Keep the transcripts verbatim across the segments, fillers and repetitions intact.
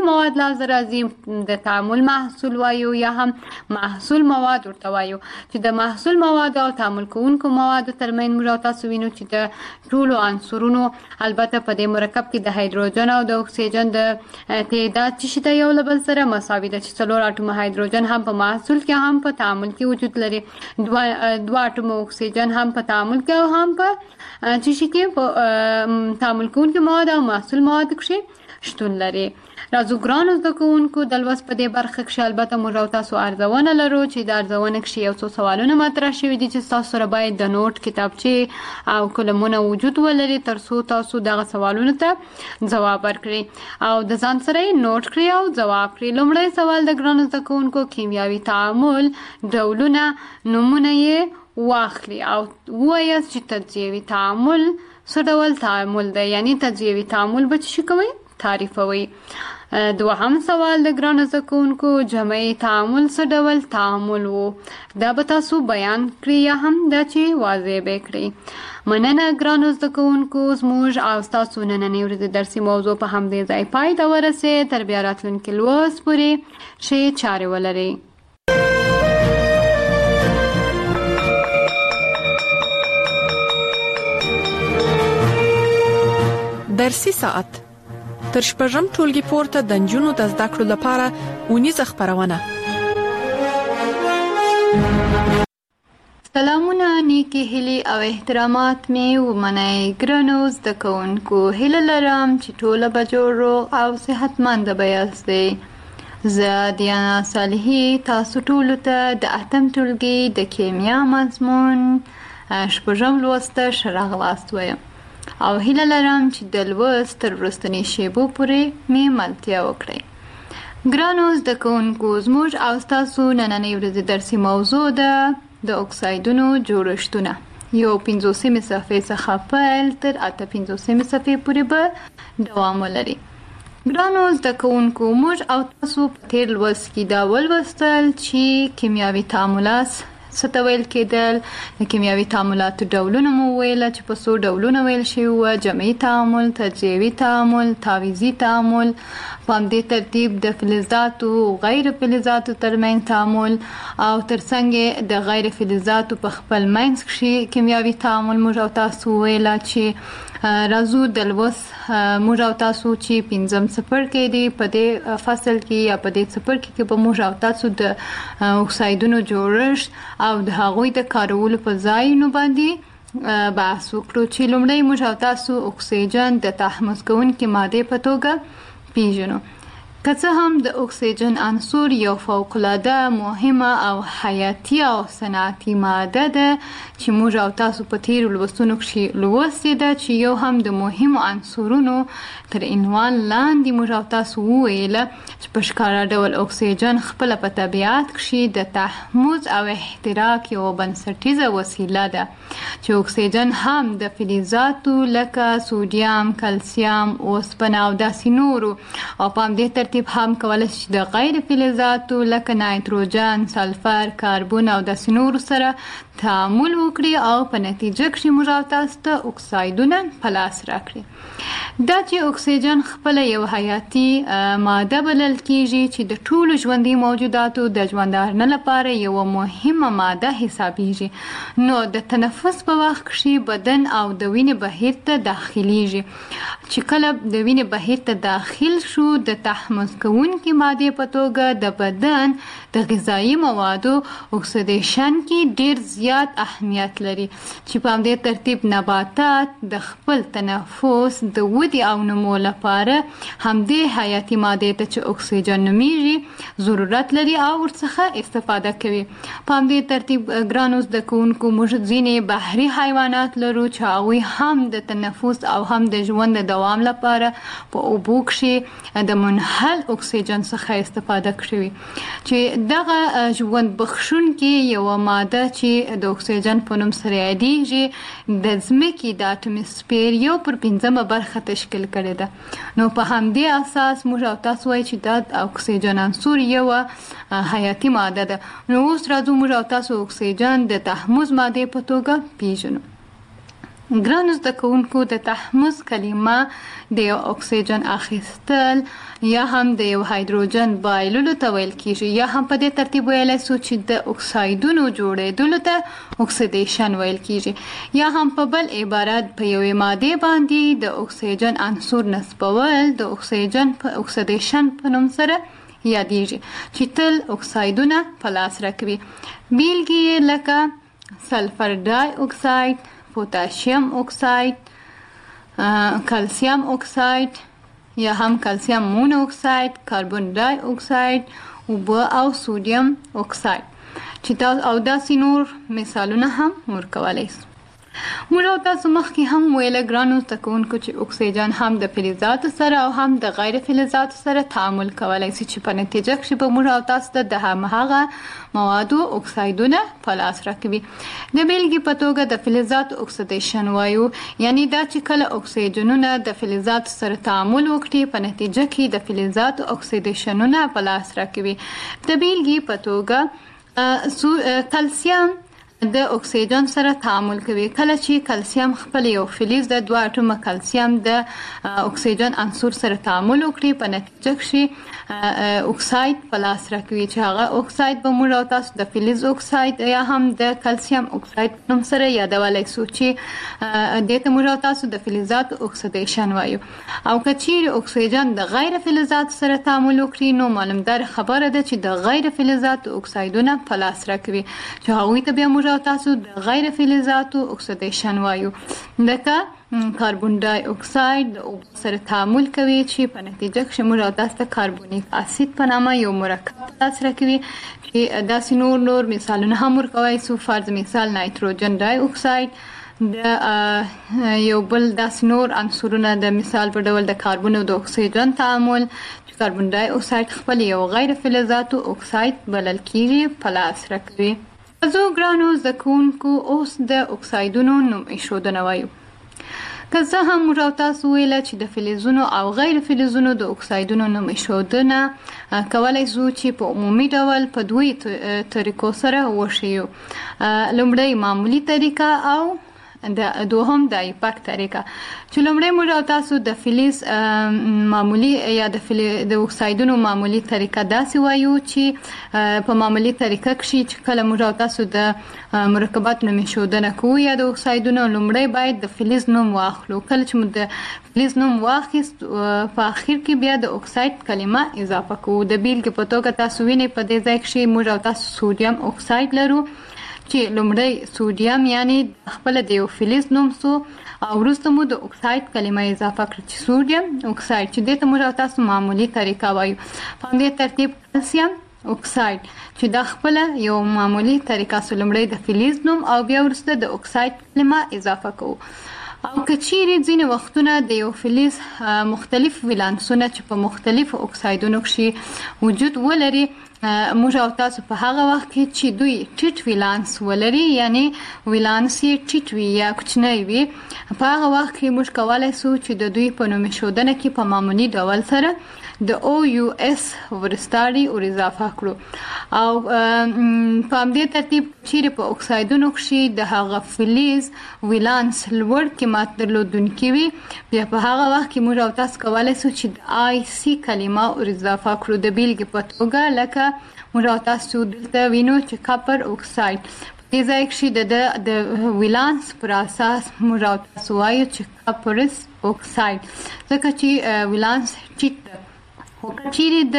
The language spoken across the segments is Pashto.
مواد لازم راځي د تعامل محصول وایو یا هم محصول مواد ورته وایو چې د محصول مواد او تعامل کوونکو مواد ترمن موږ تاسو وینو چې د ټولو عنصرونو البته په دې مرکب کې د هایدروجن او د اکسیجن د تعداد چې د یو بل سره مساوي ده چې څلور اټوم هایدروجن هم په محصول کې هم په تعامل کې وجود لري دوه دوه اټوم اکسیجن هم په تعامل کې او هم په چې شي کې په تعامل کوونکو مواد او محصول مواد کې شتون لري. راځو ګرانو زده کوونکو د لوست په دې برخه کې البته موږ او تاسو ارزونه لرو چې د ارزونه کې یو څو سوالونه مطرح شوي دي چې تاسو سره باید د نوٹ کتابچه او قلمونه وجود ولري ترڅو تاسو دغه سوالونو ته ځواب ورکړئ او د ځان سره نوٹ کړئ او ځواب کړئ. لومړی سوال د ګرانو زده کوونکو کیمیاوي تعامل ډولونه نومونه یې واخلي او وایاست چې تجزیوي تعامل څه ډول تعامل دی یعنی تجزیوي تعامل به څه کوي تعریفوي. دوهم سوال د ګرانو زده کوونکو جمعي تعامل څه ډول تعامل وو دا به تاسو بیان کړئ یا هم دا چې واضح به کړئ. مننه ګرانو زده کوونکو زموږ او تاسو نننۍ ورځې درسي موضوع په همدې ځای پای ته ورسېد. تر بیا راتلونکي لوست پورې ښې چارې ولرئ. درسي ساعت تر شپږم ټولګي پورته د نجونو د زده کړو لپاره اونیزه خبرونه. سلامونه نیکی هیلي او احترامات می ومنئ. ګرانو زده کوونکو هیله لرم چې ټوله به جوړ روغ او صحتمند به یاستئ. زه دیانا صالحي تاسو ټولو ته د اتم ټولګي د کیمیا مضمون شپږم لوست ښه راغلاست وایم او هیله لرم چې د لوست تر وروستنۍ شیبو پورې مې ملتیا وکړئ. ګرانو زده کوونکو زموږ او ستاسو نننۍ ورځې درسي موضوع ده د اکسایدونو جوړښتونه. یو پنځوسمې صفحې څخه پیل تر اته پنځوسمې صفحې پورې به دوام ولري. ګرانو زده کوونکو موږ او تاسو په تیر لوست کې دا ولوستل چې کیمیاوي تعاملات څه ته ویل کېدل. د کیمیاوي تعاملاتو ډولونه مو ویل چې په څو ډولونه ویل شوي وو: جمعي تعامل، تجزیوي تعامل، تعویضي تعامل، په همدې ترتیب د فلزاتو او غیر فلزاتو ترمنځ تعامل او ترڅنګ د غیر فلزاتو په خپل منځ کې کیمیاوي تعامل موږ او تاسو ویل چې راځو د لوست موږ او تاسو چې پنځم څپرکی دی په دې فصل کې یا په دې څپرکي کې به موږ او تاسو د اکسایدونو جوړښت او د هغوی د کارولو په ځایونو باندې بحث وکړو چې لومړی موږ او تاسو اکسیجن د تحمض کوونکې مادې په توګه پیژنو. که څه هم د اکسیجن عنصر یو فوق العاده مهمه او حیاتي او صنعتي ماده ده چې موږ او تاسو په تیرو لوستونو کې لوستي ده چې یو هم د مهمو عنصرونو تر عنوان لاندې موږ او تاسو وویله چې په ښکاره ډول اکسیجن خپله په طبیعت کې د تحمض او احتراق یوه بنسټیزه وسیله ده چې اکسیجن هم د فلزاتو لکه سوډیم، کلسیم، اوسپنه او داسې نورو او په همدې ترتیب هم کولای شي د غیر فلزاتو لکه نایتروجن، سلفر، کاربن او داسې نورو سره تعامل وکړي او په نتیجه کې موږ او تاسو ته اکسایدونه په لاس راکړي. دا چې اکسیجن خپله یو حیاتي ماده بلل کیږي چې د ټولو ژوندي موجوداتو د ژوندارنه لپاره یوه مهمه ماده حسابیږي، نو د تنفس په وخت کې بدن او د وینې بهیر ته داخلیږي. چې کله د وینې بهیر ته داخل شو د تحمض کوونکې مادې په توګه د بدن د غذایي موادو اکسیدیشن کې ډیر زیات اهمیت لري چې په همدې ترتیب نباتات د خپل تنفس د ودې او نمو لپاره همدې حیاتي مادې ته چې اکسیجن نومیږي ضرورت لري او ورڅخه استفاده کوي. په همدې ترتیب ګرانو زده کوونکو موږ ځینې بحري حیوانات لرو چې هغوی هم د تنفس او هم د ژوند د دوام لپاره په اوبو کې د منحل اکسیجن څخه استفاده کوي چې دغه ژوند بخښونکې یوه ماده چې د اکسیجن په نوم سره یادیږي د ځمکې د اټموسفیر یو پر پنځمه برخه تشکیل کړې ده. نو په همدې اساس موږ او تاسو وایو چې دا اکسیجن عنصر یوه حیاتي ماده ده. نو اوس راځو موږ او تاسو اکسیجن د تحمض مادې په توګه پیژنو. ګرانو زده کوونکو د تحمض کلمه د یو اکسیجن اخیستل یا هم د یو هایدروجن بایللو ته ویل کیږي، یا هم په دې ترتیب ویلای سو چې د اکسایدونو جوړېدلو ته اکسیدیشن ویل کیږي، یا هم په بل عبارت په یوې ماده باندې د اکسیجن عنصر نصبول د اکسیجن په اکسیدیشن په نوم سره یادېږي چې تل اکسایدونه په لاس راکوي. بیلګې لکه سلفر ډای اکساید، پوتاشیم اکساید، کلسیم اکساید یا هم کلسیم مون اکساید، کاربن ډای اکساید، اوبه او سودیم اکساید چې دا او داسې نور مثالونه هم ورکولای شو. موږ او تاسو مخکې هم ویل ګرانو زده کوونکو چې اکسیجن هم د فلزاتو سره او هم د غیر فلزاتو سره تعامل کولای شي چې په نتیجه کې به موږ او تاسو ته د هماغه موادو اکسایدونه په لاس راکوي. د بیلګې په توګه د فلزاتو اکسیدیشن وایو، یعنی دا چې کله اکسیجنونه د فلزاتو سره تعامل وکړي په نتیجه کې د فلزاتو اکسیدیشنونه په لاس راکوي. د بیلګې په توګه کلسیم د اکسیجن سره تعامل کوي. کله چې کلسیم خپل یو فلز د دوه اټومه کلسیم د اکسیجن عنصر سره تعامل وکړي په نتیجه کې اکساید په لاس راکوي چې هغه اکساید به موږ او تاسو د فلز اکساید یا هم د کلسیم اکساید په نوم سره یادولای شو چې دې ته موږ او تاسو د فلزات اکسیدیشن وایو. او که چیرې اکسیجن د غیر فلزات سره تعامل وکړي نو معلومدار خبره ده چې د غیر فلزات اکسایدونه په لاس راکوي چې هغوی ته بیا موږ او تاسو د غیر فلزاتو اکسیدیشن وایو. لکه کاربن ډای اکساید د اوبو سره تعامل کوي چې په نتیجه کې موږ او تاسو ته کاربونیک اسید په نامه یو مرکب په لاس راکوي چې داسې نور نور مثالونه هم ورکوای سو. فرض مثال نایتروجن ډای اکساید د یو بل داسې نور عنصرونه د مثال په ډول د کاربن او د اکسیجن تعامل چې کاربن ډای اکساید خپل یو غیر فلزاتو اکساید بلل کیږي په لاس راکوي. زه ګرانو زده کوونکو اوس د اکسایدونو نوم ایښودنه وایو. که څه هم موږ او تاسو ویل چې د فلزونو او غیر فلزونو د اکسایدونو نوم ایښودنه کولای شو چې په عمومي ډول په دوی طریقو سره وښیو. لومړی معمولی طریقه او د دوهم د ایپاک طریقه چې لومړی موږ او تاسو د فلز معمولی یا د د اکسایدونو معمولی طریقه داسې وایو چې په معمولی طریقه کې چې کله موږ او تاسو د مرکبات نوم ایښودنه کوو یا د اکسایدونو لومړی باید د فلز نوم واخلو. کله چې موږ د فلز نوم واخیست په اخر کې بیا د اکساید کلمه اضافه کوو. د بیلګې په توګه تاسو وینئ په دې ځای کې موږ او تاسو سودیم اکساید لرو چې لومړی سودیم یعنی خپل د یو فلز نوم سو او وروسته مو د اکساید کلمه اضافه کړه چې سودیم اکساید چې دې ته موږ تاسو معمولی طریقه وایو. په دې ترتیب کلسیم اکساید چې دا خپل یو معمولی طریقه سو لومړی د فلز نوم او بیا وروسته د اکساید کلمه اضافه کوو. او کچيري ځینې وختونه د یو فلز مختلف ولانسونه چې په مختلفو اکسایدونو کې وجود ولري موږ او تاسو په هغه وخت کې چې دوی ټیټ ولانس ولري یعنی ولانس یې ټیټ وي یا کوچنی وي په هغه وخت کې موږ کولای شو چې د دوی په نوم ایښودنه کې په معمولی ډول سره د او یو اس ورستاري او اضافه کړو. او په همدې ترتیب چیرې په اکسایدونو کې د هغه فلز ولانس لوړ قیمت درلودونکي وي بیا په هغه وخت کې موږ او تاسو کولای شو چې د آی سی کلمه ور اضافه کړو. د بیلګې په توګه لکه موږ او تاسو دلته وینو چې کاپر اکساید دې ځای کې د د ولانس پر اساس موږ او تاسو وایو چې کاپرس اکساید ځکه چې ولانس ټیټ ده. خو چیرې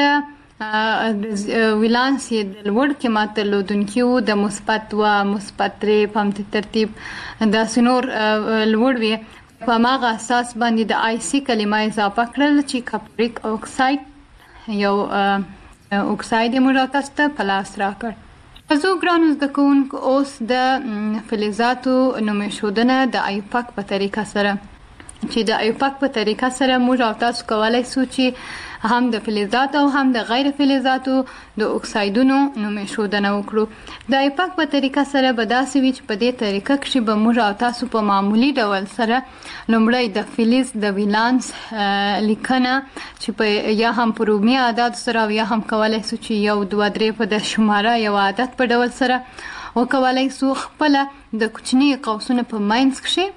د ولانس یې د لوړ قیمت درلودونکي وو د مثبت دوه مثبت درې په همدې ترتیب داسې نور لوړ وي په هماغه اساس باندې د آی سی کلمه اضافه کړل چې کاپریک اکساید یو اکساید یې موږ تاسو ته په لاس راکړ. زه ګرانو زده کوونکو اوس د فلزاتو نوم ایښودنه د ایپاک په طریقه سره چې د ایپاک په طریقه سره موږ او تاسو کولای شو چې هم د فلزات او هم د غیر فلزاتو د اکسایدونو نوم ایښودنه وکړو. د ایپاک په طریقه سره به داسې وي چې په دې طریقه کې به موږ او تاسو په معمولی ډول سره لومړی د فلز د ولانس لیکنه چې په یا هم په رومي عدد سره او یا هم کولای شو چې یو دوه درې په د شماره یو عدد په ډول سره وکولای شو خپل د کوچنی قوسونه په ماینس کې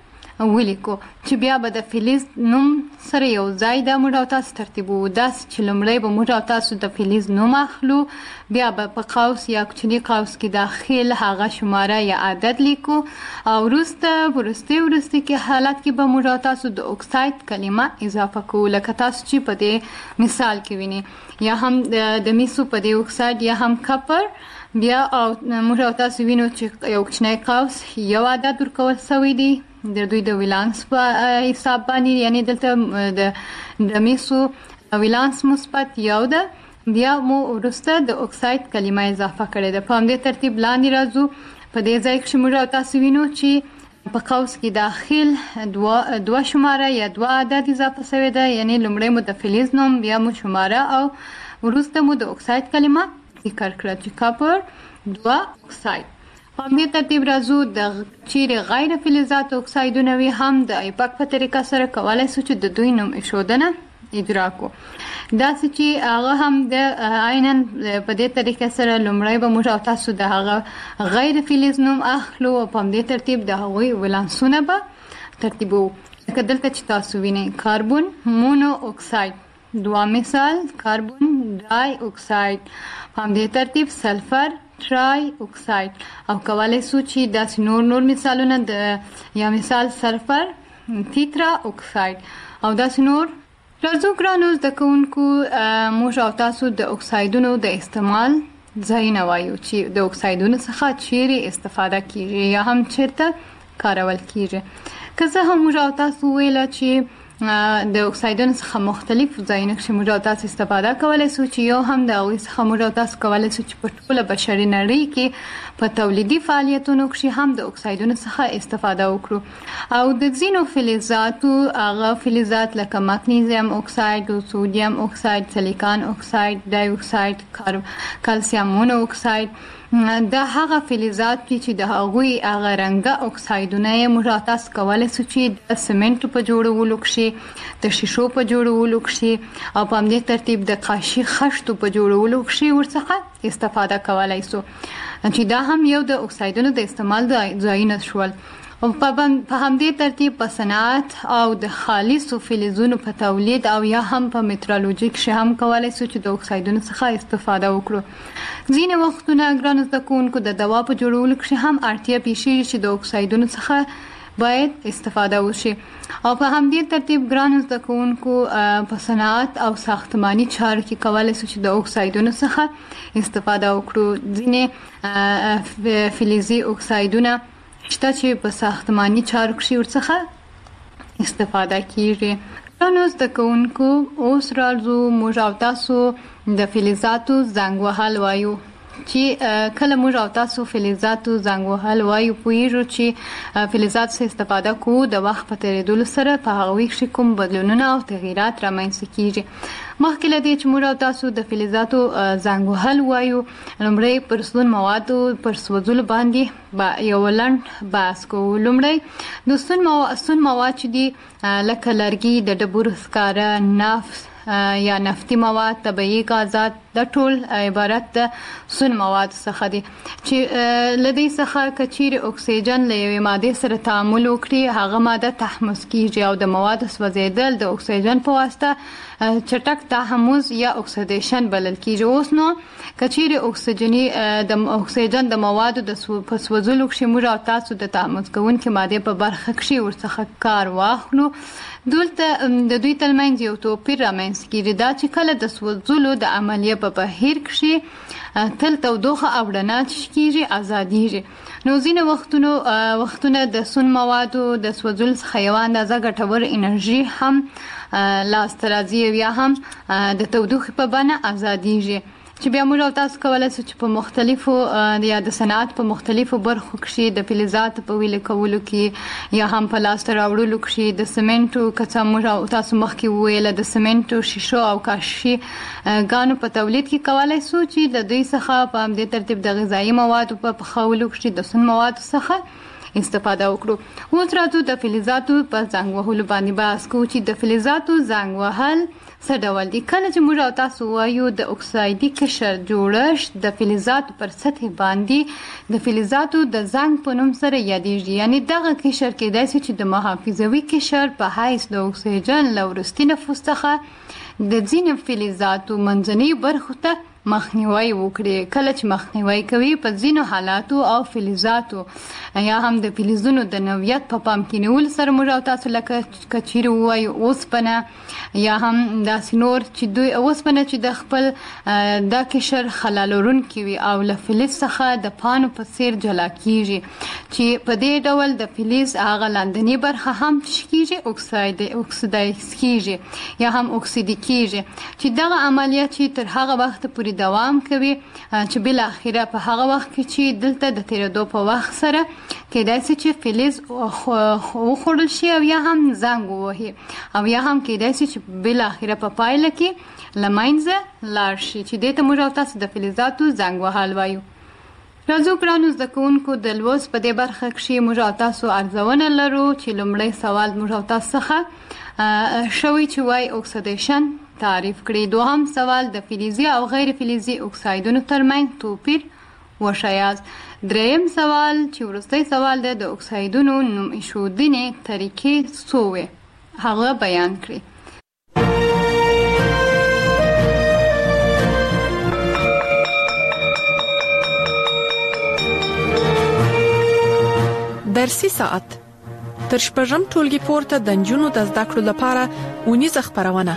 ولیکو چې بیا به د فلز نوم سره یو ځای د موږ او تاسو ترتیبو داس چې لمړی به موږ او تاسو د فلز نوم اخلو بیا به په قوس یا کوچني قوس کې داخل هغه شماره یا عدد لیکو او وروسته ورسته ورسته کې حالت کې به موږ او تاسو د اکساید کلمه اضافه کوو لکه تاسو چې په دې مثال کې ویني یا هم د میسو په دې اکساید یا هم کپر بیا او موږ او تاسو وینو چې یو کوچنی قوس یو عدد ورکول شوی دی د دوی د ویلانس په حساب باندې یعنی دلته د د میسو ویلانس مثبت یو ده بیا مو ورسته د اکساید کلمه اضافه کړې ده په همدې ترتیب لاندې راځو په دې ځای کې موږ او تاسو وینو چې په قوس کې داخل دوه دوه شماره یا دوه عدد اضافه شوی ده یعنی لمړی مو د فلز نوم بیا مو شماره او ورسته مو د اکساید کلمه ذکر کړه چې کاپر دوه اکساید په همدې ترتیب راځو د چیرې غیر فلزات اکسایدونه وي هم د ایپاک په طریقه سره کولای شو چې د دوی نوم ایښودنه اجرا کو داسې چې هغه هم د عیناً په دې طریقه سره لومړی به موږ او تاسو د هغه غیر فلز نوم اخلو او په همدې ترتیب د هغوی ولانسونه به ترتیبو لکه دلته چې تاسو وینئ کاربن مونو اکساید دوه مثال کاربن ډای اکساید په همدې ترتیب سلفر ټرای اکساید او کولای شو چې داسې نور نور مثالونه د یا مثال سلفر تیترا اکساید او داسې نور راځو ګرانو زده کوونکو موږ او تاسو د اکسایدونو د استعمال ځایونه وایو چې د اکسایدونو څخه چیرې استفاده کیږي یا هم چیرته کارول کیږي که څه هم موږ او تاسو ویل چې د اکسایدونو څخه مختلف ځایونه کې موږ او تاسو استفاده کولای شو چې یو هم د هغوی څخه موږ او تاسو کولای شو چې په ټوله بشري نړۍ کې په تولیدي فعالیتونو کې هم د اکسایدونو څخه استفاده وکړو او د ځینو فلزاتو هغه فلزات لکه مګنیزیم اکساید او سودیم اکساید سیلیکان اکساید ډای اکساید کلسیم مونو اکساید دا هغه فلزات چې د هغوی هغه رنګه اکسایدونه یې موږ تاسو کولای شو چې د سمنټو په جوړولو کې د شیشو په جوړولو کې او په همدې ترتیب د قاشي خښتو په جوړولو کې ورڅخه استفاده کولای شو چې دا هم یو د اکسایدونو د استعمال ځایونه شول او په همدې ترتیب په صنعت او د خالصو فلزونو په تولید او یا هم په مترالوژي کې هم کولای شو چې د اکسایدونو څخه استفاده وکړو ځینې وختونه ګرانو زده کوونکو د دوا په جوړولو کې هم اړتیا پیښیږي چې د اکسایدونو څخه باید استفاده وشي او په همدې ترتیب ګرانو زده کوونکو په صنعت او ساختماني چارو کې کولای شو چې د اکسایدونو څخه استفاده وکړو ځینې فلزي اکسایدونه شته چې په ساختماني چارو کې ورڅخه استفاده کیږي نو زده کوونکو اوس راځو موږ او تاسو د فلزاتو زنګ وهل وایو چې کله موږ او تاسو فلزاتو زنګ وهل وایو پوهیږو چې فلزات څخه استفاده کوو د وخت په تیریدو سره په هغوی کې کوم بدلونونه او تغیرات رامنځته کیږي مخکې له دې چې موږ او تاسو د فلزاتو زنګ وهل وایو لومړی پر سون موادو پر سوځولو باندې با یو لنډ بحث کوو لومړی د سون مواد سون مواد چې دي لکه لرګي د ډبرو سکاره نفت یا نفتي مواد طبيعي غازات د ټول عبارت د سون مواد څخه دي چې لدی څخه کچیر اکسیجن له یوې ماده سره تعامل وکړي هغه ماده تحمض کیږي او د مواد سوځیدل د اکسیجن په واسطه چټک تحمض یا اکسیدیشن بلل کیږي اوس نو کچیر اکسیجنی د اکسیجن د موادو د سوځولو کې موږ او تاسو د تحمض کوونکې ماده په برخه کې ورڅخه کار واخلو دلته د دوی ترمنځ یو توپیر رامنځته کیږي دا چې کله د سوځولو د عملیه په بهیر کې تل تودوخه او رڼا کیږي ازاديږي نو ځینې وختونو وختونه د سون موادو د سوځول څخه یو اندازه ګټور انرژي هم لاسته راځي یا هم د تودوخې په بڼه ازاديږي چې بیا موږ تاسو کولای شو چې په مختلفو یا د صنعت په مختلفو برخو کې د فلزات په ویل کولو کې یا هم په لاس راوړلو کې د سمنټو کڅه موږ تاسو مخکې ویل د سمنټو شیشو او کاشي غانو په تولید کې کولای شو چې د دوی څخه په همدې ترتیب د غذایی موادو په پخولو کې د سون موادو څخه استفاده وکړو. اوس راځو د فلزاتو په زنګ وهلو باندې بحث کوو چې د فلزاتو زنګ وهل څه ډول دي. کله چې موږ او تاسو وایو د اکسایدي قشر جوړښت د فلزاتو پر سطح باندې د فلزاتو د زنګ په نوم سره یادېږي. یعنی دغه قشر کېدای شي چې د محافظوي قشر په حیث د اکسیجن له وروستي نفوس څخه د ځینو فلزاتو منځنۍ برخو ته مخنیوي وکړي. کله چې مخنیوي کوي په ځینو حالاتو او فلزاتو یا هم د فلزونو د نوعیت په پام کې نیول سره موږ او تاسو لکه کچیر وایو اوسپنه یا هم داسې نور چې دوی اوسپنه چې د خپل د قشر خلا لرونکي وي او له فلز څخه د پانو په څیر جلا کیږي چې په دې ډول د فلز هغه لاندنی برخه هم کیږي اکساید اکسیدایز کیږي یا هم اکسیدي کیږي چې دغه عملیات چې تر هغه وخت پورې دوام کوي چې بل اخیره په هغه وخت کې چې دلته د تیرېدو په وخت سره کېدای شي چې فلز وخوړل شي او یا هم زنګ ووهي او یا هم کېدای شي چې بل اخیره په پایله کې له منځه لاړ شي چې دې ته موږ او تاسو د فلزاتو زنګ وهل وایو. راځو ګرانو زده کوونکو د لوست په دې برخه کې موږ او تاسو ارزونه لرو چې لومړی سوال موږ او تاسو څخه شوی چې وای اکسیدیشن تعریف کړئ. دوهم سوال د فلزي او غیر فلزي اکسایدونو ترمنځ توپیر وښایاست. دریم سوال چې وروستی سوال دی د اکسایدونو نوم ایښودنې طریقې څو وې هغه بیان کړئ. درسي ساعت تر شپږم ټولګي پورته د نجونو د زده کړو لپاره اونیزه خپرونه.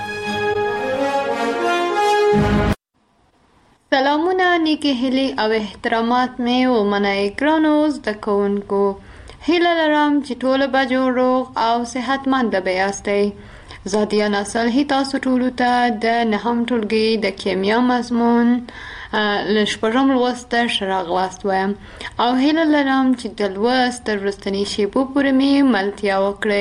سلامونه، نیکی هیلی او احترامات می و منای ګرانو زده کوونکو. هیله لرم چې ټول به جوړ روغ او صحتمند به یاستئ. زه دیانا صالحي تاسو ټولو ته د نهم ټولګي د کیمیا مضمون له شپږم لوست ښه راغلاست وایم او هیله لرم چې د لوست تر وروستنۍ شېبو پورې مې ملتیا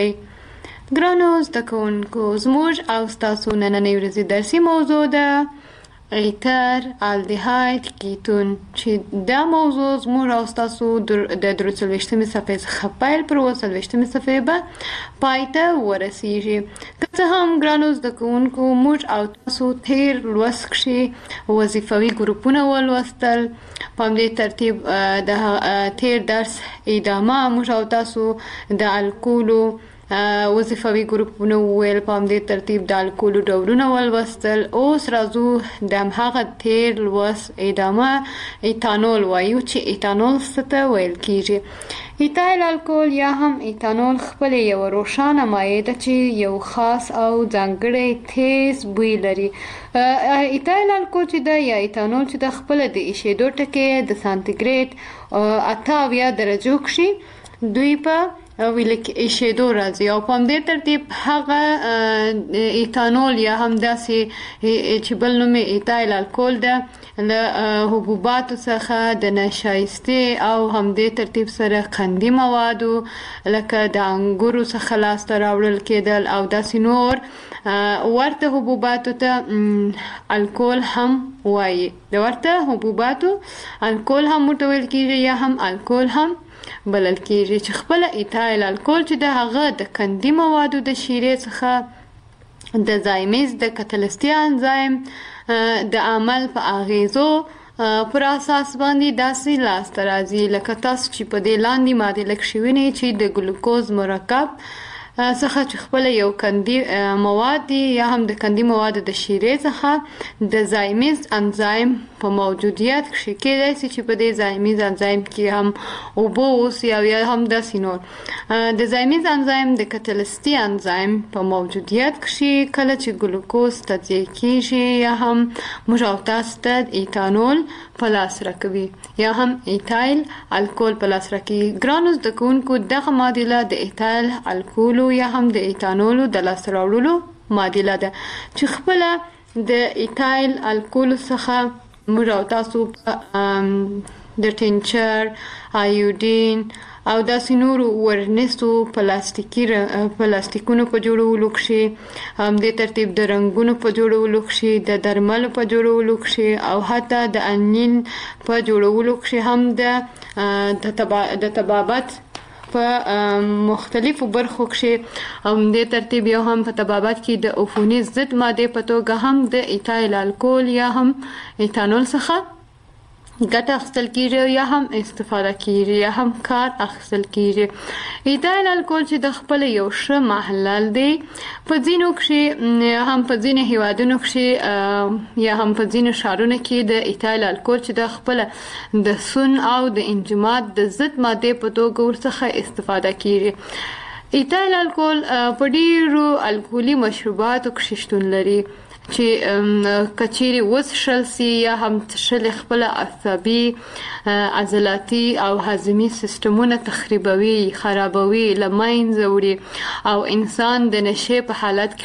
وکړئ. ګرانو زده کوونکو، زموږ او ستاسو نننۍ ورځې درسي موضوع ده ایتر الدیهاید کیتون چې دا موضوع زموږ او ستاسو د درې څلوېښتمې صفحې څخه پیل پر اووه څلوېښتمې صفحې به پای ته ورسیږي. که څه هم ګرانو زده کوونکو موږ او تاسو تیر لوست کښې وظیفوي ګروپونه ولوستل، په همدې ترتیب د تیر درس ادامه موږ او تاسو د الکولو وظیفوي ګروپونه وویل، په همدې ترتیب د الکولو ډولونه ولوستل. اوس راځو د همهغه تیر لوست ادامه ایتانول وایو چې ایتانول څه ته ویل کیږي. ایتایل الکول یا هم ایتانول خپل یو روښانه مایع ده چې یو خاص او ځانګړی تیز بوی لري. ایتایل الکول چې ده یا ایتانول چې ده خپل د ایشېدو ټکي د سانتیګریډ اته اویا درجو کښې دوی په ویل ایشېدو راځي او په همدې ترتیب هغه ایتانول یا هم داسې چې بل نوم یې ایتایل الکول ده له حبوباتو څخه د نشایستې او همدې ترتیب سره قندي موادو لکه د انګورو څخه لاسته راوړل کېدل او داسې نور ورته حبوباتو ته الکول هم وایي. د ورته حبوباتو الکول هم ورته ویل کېږي یا هم الکول هم بلل کېږي چې خپله ایتایل الکول چې د هغه د قندي موادو د شیرې څخه د زایمیز د کتلستي انزایم د عمل په اغیزو پر اساس باندې داسې لاسته راځي لکه تاسو چې په دې لاندې مادې لږ شوینې چې د ګلوکوز مرکب څخه چې خپل یو کندي مواد دي یا هم د کندي مواد د شیرې څخه د زایمیز انزایم په موجودیت کې کېدای شي چې په دې زایمیز انزایم کې هم اوبه اوسي او یا هم داسې نور د زایمیز انزایم د کتلستي انزایم په موجودیت کې کله چې ګلوکوز تجزیه کېږي یا هم موږ او تاسو ته ایتانول په لاس راکوي یا هم ایتایل الکول په لاس راکوي. ګرانو زده کوونکو، دغه معادله د ایتایل الکولو یا هم د ایتانولو د لاسته راوړلو معادله ده چې خپله د ایتایل الکولو څخه موږ او تاسو د ټینچر، آیوډین او داسې نورو ورنیسو پلاستیکي پلاستیکونو په جوړولو کښې، همدې ترتیب د رنګونو په جوړولو کښې، د درملو په جوړولو کښې او حتی د انین په جوړولو کښې هم د د طبابت په مختلفو برخو کې هم د ترتیب یو هم په طبابت کې د عفوني ضد ماده په توګه هم د ایتایل الکول یا هم ایتانول څخه ګټه اخیستل کیږي یا هم استفاده کیږي یا هم کار اخیستل کیږي. ایتایل الکول چې د خپل یو ښه محلل دی په ځینو کې هم په ځینو هیوادونو کې یا هم په ځینو ښارونو کې د ایتایل الکول چې د خپل د سون او د انجماد د ضد ماده په توګه ورڅخه استفاده کیږي. ایتایل الکول په ډیرو الکولي مشروباتو کې شتون لري چې کچيري وسشل سي یا هم تشل خپل عصبي عضلاتي او هضمي سیستمونه تخریبوي خرابوي لمنځه وړي او انسان د نشه په حالت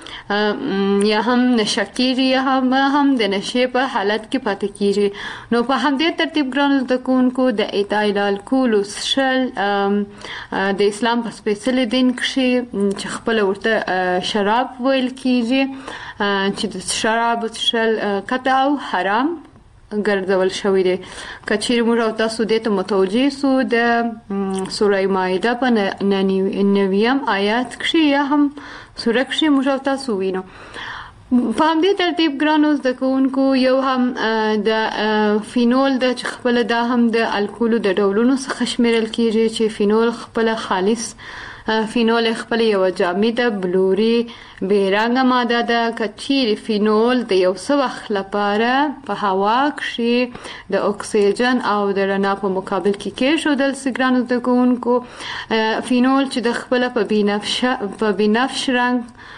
کې یا هم نشکیږي یا هم هم د نشه په حالت کې پاتې کیږي. نو په همدې ترتیب ګرانو د کوونکو د ایتایل الکول وسشل د اسلام په سپیشل دین کې چې خپل ورته شراب ویل کیږي چې د شراب څښل قطع او حرام ګرځول شوی دی. کچیر موږ او تاسو دې ته متوجي سو د سوره مائده په نویم آیات کې یا هم سوره کې موږ او تاسو وینو. په همدې ترتیب ګرانو زده کوونکو یو هم د فینول د خپل دا هم د الکولو د ډولونو څخه شمیرل کیږي چې فینول خپل خالص فینول خپل یو جامده بلوري بیرنګ ماده ده. کچیر فینول د یو څه وخت لپاره په هوا کې د اکسیجن او د رڼا په مقابل کې کېښودل سي ګرانو زده کوونکو. فینول چې د خپل په بنفشه په بنفش رنګ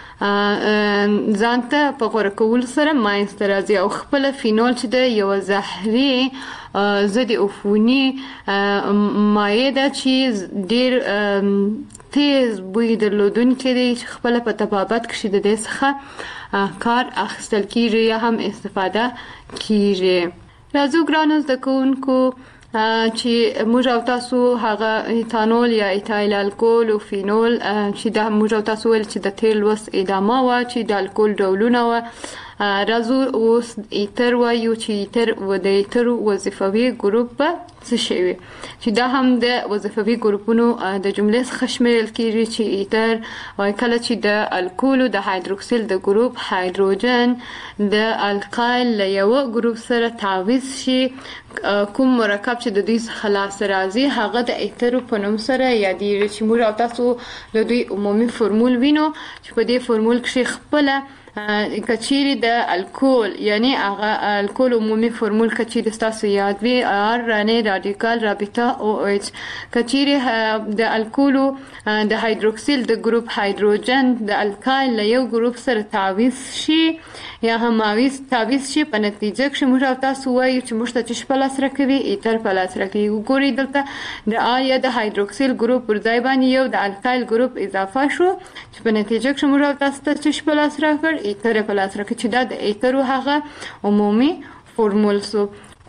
ځانته په غوړه کول سره ماینسته راځي او خپل فینول چې د یو زهري ضد عفوني مایع ده چې ډیر تیز بوی درلودونکی دی چې خپل په طبابت کې د دې څخه کار اخیستل کیږي یا هم استفاده کیږي. راځو ګرانو زده کوونکو چې موږ او تاسو هغه ایتانول یا ایتایل الکول او فینول چې د موږ او تاسو ول چې د تیل وس ادامه وا چې د الکول ډولونه وا راځو اوس ایتر وایو چې ایتر و د ایتر وظیفوي ګروپ څه شي وي چې دا هم د وظیفوي ګروپونو د جملې څخه شمیرل کیږي چې ایتر وای کله چې د الکول د هایدروکسیل د ګروپ هایدروجن د القایل له یو ګروپ سره تعویض شي کوم مرکب چې د دوی څخه لاس راځي هغه د ایتر په نوم سره یادېږي چې موږ تاسو د دوی عمومي فرمول وینو چې په دې فرمول کې خپل کچيري د الکول یعنی هغه الکول عمومي فرمول کچيري تاسو یاد وي ار رانه رادیکال رابطه او اچ کچيري د الکول د هایدروکسیل د ګروپ هایدروجن د الکایل له یو ګروپ سره تعویض شي یا هم تعویض تعویض شي په نتیجه کې موږ تاسو وایو چې موږ ته چې پلاس راکوي ایتر پلاس راکوي. ګوري دلته د آیا د هایدروکسیل ګروپ پر ځای باندې یو د الکایل ګروپ اضافه شو چې په نتیجه کې موږ تاسو ته چې پلاس راکړ ایتر پلاس راکړي چې دا د ایتر هغه عمومي فورمول سو.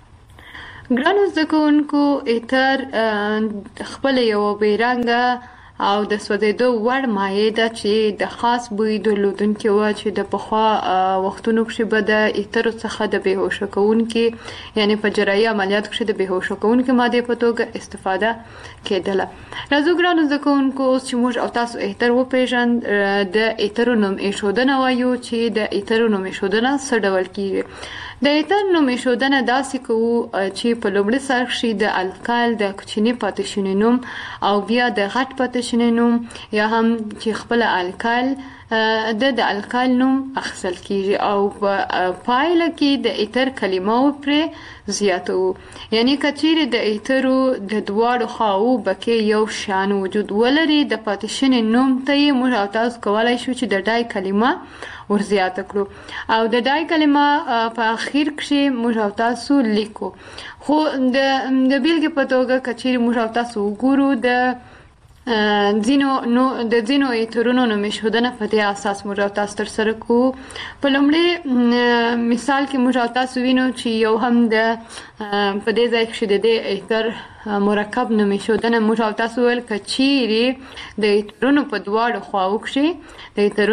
ګرانو زده کوونکو ایتر خپل یو بیرنګ او د سوځېدو وړ مایع ده چې د خاص بوی درلودونکي وه چې د پخوا وختونو کې به د ایترو څخه د بېهوشه کوونکي یعنې په جراحي عملیاتو کې د بېهوشه کوونکي مادې په توګه استفاده کېدله. راځو ګرانو زده کوونکو اوس چې موږ او تاسو ایتر وپېژند د ایترو نوم ایښودنه وایو چې د ایترو نوم ایښودنه څه ډول کېږي. د ایتر نوم ایښودنه داسې کوو چې په لومړي سر کې د الکایل د کوچني پاتې شوني نوم او بیا د غټ پاتې شوني نوم یا هم چې خپل الکایل د د الکایل نوم اخیستل کیږي او په پایله کې د ایتر کلمه پرې زیاتو. یعنی کچېرې د ایترو د دواړو خواو بکې یو شان وجود ولري د پاتې شوني نوم ته یې موږ او تاسو کولی شو چې د ډای کلمه ور زیاته کړو او د ډای کلمه په اخر کې موږ او تاسو لیکو. خو د د بیلګې په توګه کچېرې موږ او تاسو وګورو د ځینو نو د ځینو ایترونو نوم ایښودنه په دې اساس موږ او تاسو ترسره کوو. په لومړي مثال کې موږ او تاسو وینو چې یو هم د په دې ځای کې د دې ایتر مرکب نوم ایښودنه موږ او تاسو ویل کچېرې د ایترونو په دواړو خواو کې د ایترونو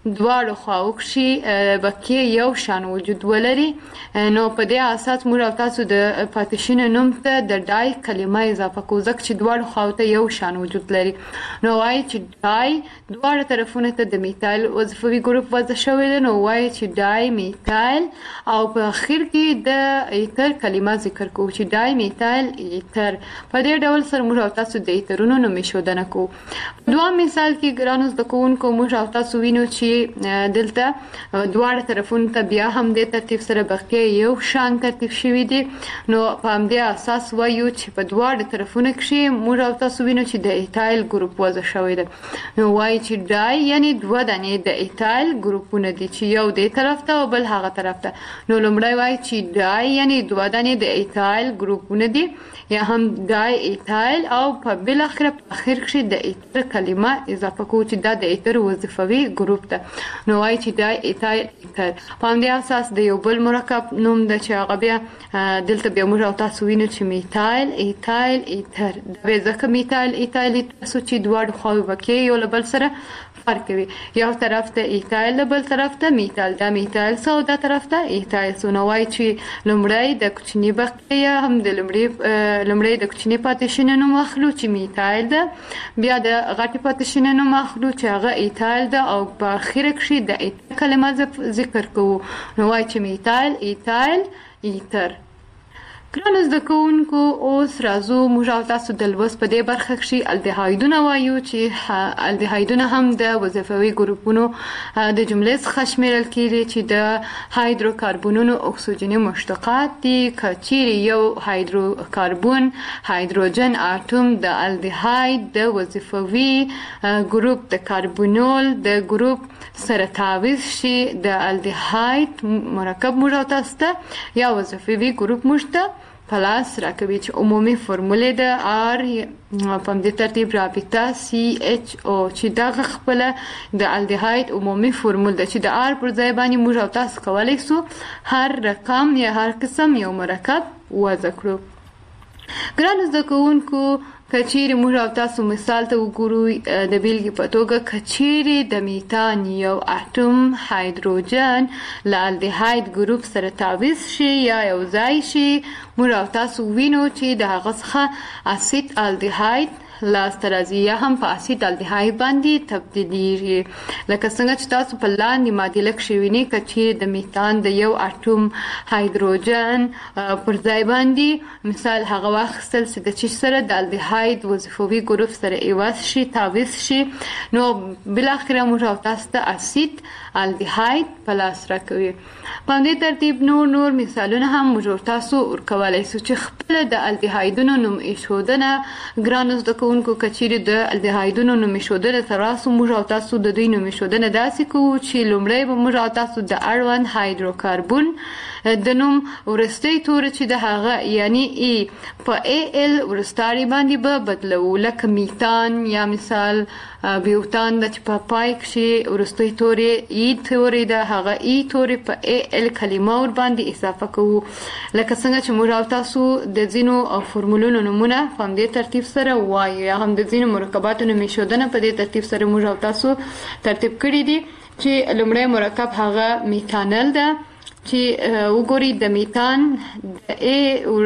دواړو خواو کې بقیه یو شان وجود ولري نو په دې اساس موږ او تاسو د پاتیشن نوم ته د ډای کلمه اضافه کوو ځکه چې دواړو خواو ته یو شان وجود لري نو وایي چې ډای دواړو طرفونو ته د میتایل وظیفوي ګروپ وضع شوی دی نو وایي چې ډای میتایل او په اخر کې د ایتر کلمه ذکر کوو چې ډای میتایل ایتر په دې ډول سره موږ او تاسو د ایترونو نوم ایښودنه کوو دوه مثال کې ګرانو زده کوونکو موږ او تاسو وینو چې دلته دواړه طرفونو ته بیا هم د ترتیب سره بقیه یو شان ترتیب شوی دی نو په همدې اساس وایو چې په دواړو طرفونو کې موږ او تاسو وینو چې د ایتایل ګروپ وضع شوی دی نو وایي چې ډای یعنی دوه دانې د ایتایل ګروپونه دي چې یو دې طرف ته او بل هغه طرف ته نو لومړی وایي چې ډای یعنی دوه دانې د ایتایل ګروپونه دي یا هم ډای ایتایل او په بل اخر په اخر کې د ایتر کلمه اضافه کوو چې دا د ایتر وظیفوي ګروپ ده نو وایي چې ډای ایتایل ایتر په همدې اساس د یو بل مرکب نوم ده چې هغه بیا دلته بیا موږ او تاسو وینو چې میتایل ایتایل ایتر دا بیا ځکه میتایل ایتایل تاسو چې دواړو خواوې بقیه یو له بل سره فرق کوي یو طرف ته ایتایل له بل طرف ته میتایل دا میتایل سو دا طرف ته ایتایل سو نو وایي چې لومړی د کوچني بقیه هم د لومړي لومړی د کوچني پاتیشن نوم اخلو چې میتایل ده بیا د غټي پاتیشن نوم اخلو چې هغه ایتایل ده او په اخر کې د ایتر کلمه ذکر کوو نو وایي چې میتایل ایتایل ایتر ګرانو زده کوونکو اوس راځو موږ او تاسو د لوست په دې برخه کې الدهایدونه وایو چې الدهایدونه هم د وظیفوي ګروپونو د جملې څخه شمیرل کیږي چې د هایدروکاربونونو اکسیجني مشتقات دي که چیرې یو هایدروکاربون هایدروجن اتوم د الدهاید د وظیفوي ګروپ د کاربونول د ګروپ سره تعویض شي د الدهاید مرکب موږ او تاسو ته یا وظیفوي ګروپ موږ ته پلاس راکوي چې عمومي فرمولې د آر په دې ترتیب رابطه سی ایچ او چې دا خپل د الدهاید عمومي فرمول ده چې د آر پر ځای باندې موږ او تاسو کولی سو هر رقم یا هر قسم یو مرکب وضع کړو ګرانو زده کوونکو کچيري موږ او تاسو مثال ته وګورو د بیلګې په توګه کچيري د میتان یو اتوم هایدروجن له الدهاید ګروپ سره تعویض شي یا یو ځای شي موږ او تاسو وینو چې د هغه څخه اسید الدهاید لاسته راځي یا هم په اسید الدهاید باندې تبدیلیږي لکه څنګه چې تاسو په لاندې معادله کې وینئ کچيري د میتان د یو اتوم هایدروجن پر ځای باندې مثال هغه واخیستل چې د چې سره د الدهاید وظیفوي ګروپ سره ایواز شي تعویض شي نو بل اخره موږ او تاسو ته اسید الدهاید په لاس راکوي په دې ترتیب نور نور مثالونه هم موږ تاسو ورکولای شو چې خپل د الدهایدونو نوم ایښودنه ګرانو زده کوونکو کچيري د الدهایدونو نوم ایښودنه تر اوسه موږ او تاسو د دوی نوم ایښودنه داسې کوو چې لومړی به موږ او تاسو د اړوند هایدروکاربون د نوم ورستۍ توري چې د هغه یعنی ای په ای ال ورستاري باندې به بدلو لکه میتان یا مثال بیوتان د چې په پای کې ورستۍ توري ای توري د هغه ای توري په ای ال کلمه ور باندې اضافه کوو لکه څنګه چې موږ او تاسو د ځینو فورمولونو نمونه په دې ترتیب سره وایو یا هم د ځینو مرکباتو نوم ایښودنه په دې ترتیب سره موږ او تاسو ترتیب کړی دي چې لومړی مرکب هغه میتانل ده چې وګوري د میتان د ای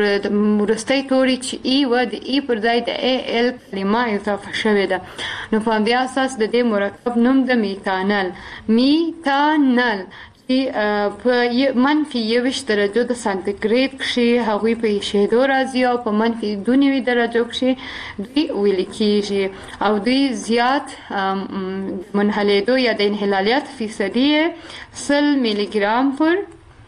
ورستۍ توري چې ای و د ای پر ځای د ای ال کلمه اضافه شوې ده نو په همدې اساس د دې مرکب نوم د میتانل میتانل چې په منفي یویشت درجو د سانتیګریډ کې هغوی په ایشېدو راځي او په منفي دوه نوي درجو کې دوی ویل کېږي او دوی زیات منحلیدو یا د انحلالیت فیصدي سل میلی ګرام پر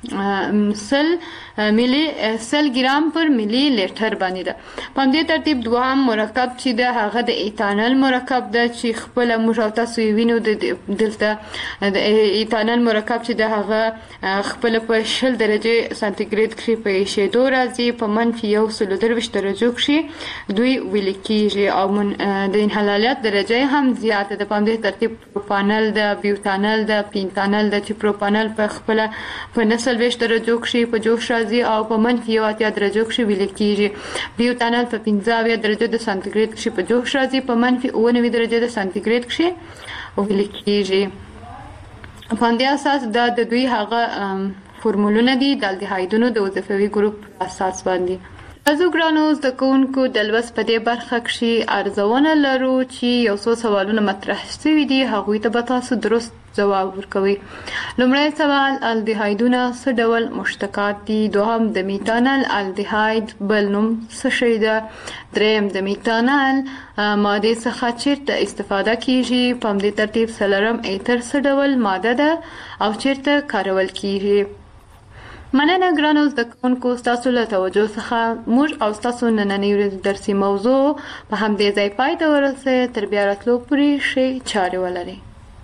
سل ملي سل ګرام پر ملي لیټر باندې ده په دې ترتیب دوهم مرکب چې د هغه د ایتانل مرکب ده چې خپل موږ او تاسو وینو د دلته د ایتانل مرکب چې د هغه خپل په شل درجه سانتیګریډ کې په ایشېدو راځي په منفي یو سل درویشت درجو کې دوی ویل کېږي او د انحلالیت درجه هم زیاته ده په دې ترتیب پروپانل ده بیوتانل ده پینتانل ده چې پروپانل په خپل په نسلویشت درجو کې په جوش راځي او په منفي یو اتیا درجو کې ویل کېږي بیوتانل په پنځه اویا درجو د سانتیګریډ کې په جوش راځي په منفي اوه نوي درجو د سانتیګریډ کې ویل کېږي په همدې اساس دا د دوی هغه فورمولونه دي د الډیهایدونو د وظیفوي ګروپ اساس باندې. تاسو ګرانو زده کوونکو د لوست په دې برخه کې ارزونه لرو چې یو څو سوالونه مطرح شوي دي، هغوی ته به تاسو درست جواب ورکوي. لومړی سوال، الډیهایدونه څه ډول مشتقات دي؟ دوهم، د میتانل الډیهاید بل نوم څه شی ده؟ دریم، د میتانل ماده څخه چیرته استفاده کیږي؟ په همدې ترتیب څلورم، ایتر څه ډول ماده ده او چیرته کارول کیږي؟ مننه ګرانو زده کوونکو، ستاسو له توجه څخه موږ او ستاسو نننۍ ورځې درسي موضوع په همدې ځای پای ته ورسوي. تر بیا راتلو پورې ښې چارې ولرئ.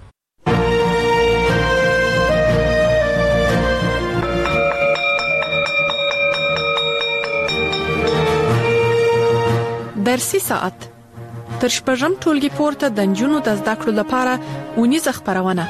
درسي ساعت تر شپږم ټولګي پورته د نجونو د زده کړو لپاره اونیزه خپرونه.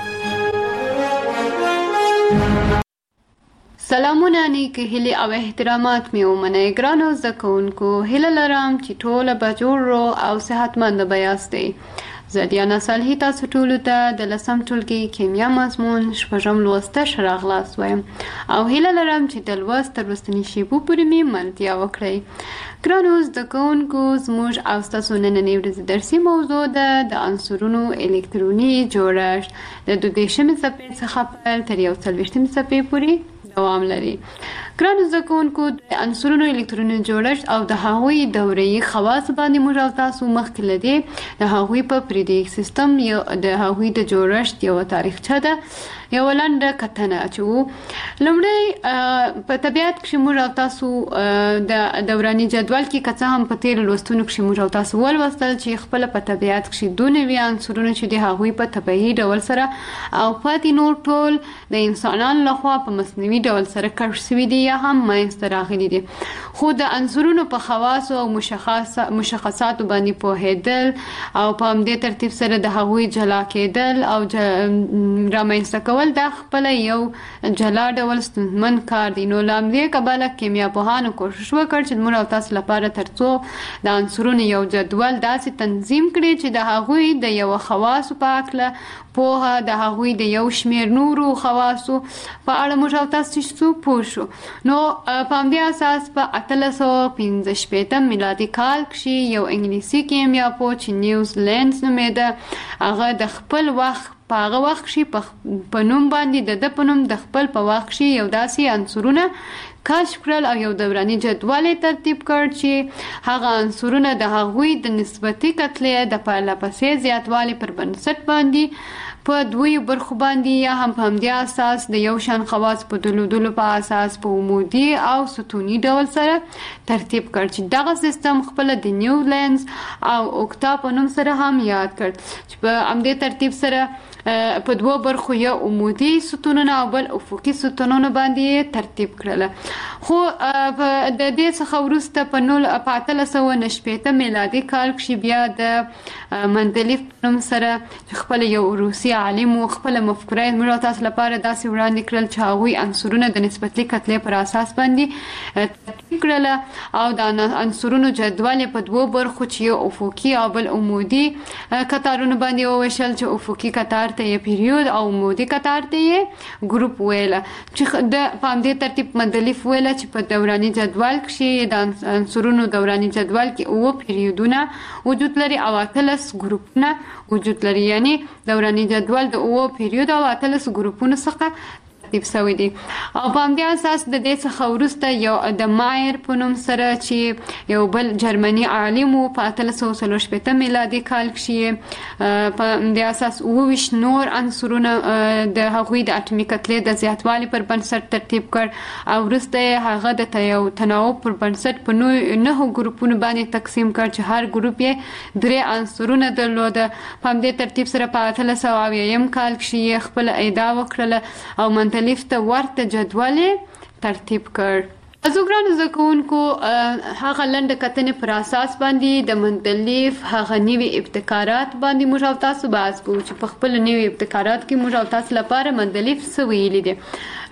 سلامونه، نیکې هیلې او احترامات مې ومنئ. ګرانو زده کوونکو، هیله لرم چې ټوله به جوړ او صحتمند به یاستئ. زه دیانا صالحي تاسو ټولو ته د لسم ټولګي کیمیا مضمون شپږم لوست ته ښه راغلاست وایم او هیله لرم چې د لوست تر وروستني شیبو پورې مې ملتیا وکړئ. ګرانو زده کوونکو، زموږ او ستاسو نننۍ ورځې درسي موضوع ده د عنصرونو الکتروني جوړښت. د دوه دېرشمې صفحې څخه پیل تر یو څلوېښتمې صفحې پورې دوام لري. ګرانو زده کوونکو، د عنصرونو الکتروني جوړښت او د هغوی دوره‌یي خواص باندې موږ او تاسو مخکې له دې د هغوی په پیریوډیک سیستم یو د هغوی د جوړښت یوه تاریخچه ده، یو لنډه کتنه اچوو. لومړی په طبیعت کې موږ او تاسو د دوراني جدول کې که څه هم په تیرو لوستونو کې موږ او تاسو ولوستل چې خپله په طبیعت کې دوه نوي عنصرونه چې د هغوی په طبیعي ډول سره او پاتې نور ټول د انسانانو لخوا په مصنوعي ډول سره کشف شوي دي یا هم منځته راغلي دي. خو د عنصرونو په خواصو او مشخصاتو باندې پوهېدل او په همدې ترتیب سره د هغوی جلا کېدل او رامنځته کول دا خپله یو جلا ډول ستونزمن کار دی. نو له همدې کبله کیمیا پوهانو کوښښ وکړ چې موږ او تاسو لپاره تر څو د عنصرونو یو جدول داسې تنظیم کړي چې د هغوی د یو خواصو په هکله پوهه، د هغوی د یو شمېر نورو خواصو په اړه موږ او تاسو چې پوه شو. نو په همدې اساس په اتلس سوه پنځه شپېتم میلادي کال کې یو انګلیسي کیمیا پوه چې نیوز لینز نومېده، هغه د خپل وخت په هغه وخت کې په نوم باندې د ده په نوم د خپل په وخت کې یو داسې عنصرونه کشف کړل او یو دوراني جدول ترتیب کړ چې هغه عنصرونه د هغوی د نسبتي کتلې د پرله پسې زیاتوالي پر بنسټ باندې په دوی برخو باندې یا هم په همدې اساس د یو شان خواص په دلودلو په اساس په عمودي او ستوني ډول سره ترتیب کړ چې دغه سیستم خپل د نیو لینز او اوکتا په نوم سره هم یاد کړ چې په همدې ترتیب سره په دوه برخو یو عمودي ستونونه او بل افقي ستونونه باندې ترتیب کړل. خو د دې څخه وروسته په نول په اتلس سوه نه شپېته میلادي کال کې بیا د مندلیف په نوم سره خپل یو روسي عالم خپل مفکوره موږ تاسو لپاره داسې وړاندې کړل چې هغوی عنصرونه د نسبتي کتلې پر اساس باندې ترتیب کړل او د عنصرونو جدول په دوه برخو چې یو افقي او بل عمودي کتارونه باندې وویشل چې افقي کتار ته یې پیریود او عمودي کتار ته یې ګروپ ویله چې د په همدې ترتیب مندلیف ویله چې په دوراني جدول کې د عنصرونو دوراني جدول کې اوه پیریودونه وجود لري او اتلس ګروپونه وجود لري، یعنی دوراني جدول د اوه پیریود او اتلس ګروپونو څخه ترتیب شوی دی. او په همدې اساس د دې څخه وروسته یو د مایر په نوم سره چې یو بل جرمني عالم و په اتلس سوه څلور شپېته میلادي کال کې په همدې اساس اوه ویشت نور عنصرونه د هغوی د اټومي کتلې د زیاتوالي پر بنسټ ترتیب کړ او وروسته یې هغه د یو تناوب پر بنسټ په نهو ګروپونو باندې تقسیم کړ چې هر ګروپ یې درې عنصرونه درلوده. په همدې ترتیب سره په اتلس سوه اویایم کال کې یې خپله ادعا وکړله او منطلف ته ورته جدول ترتیب کړ. ازو ګرانو زده کوونکو، هغه لنډه کتنې پر اساس باندې د مندلیف هغه نوي ابتکارات باندې موږ او تاسو بحث کوو چې په خپل نوي ابتکارات کې موږ او تاسو لپاره مندلیف څه ویلي دي.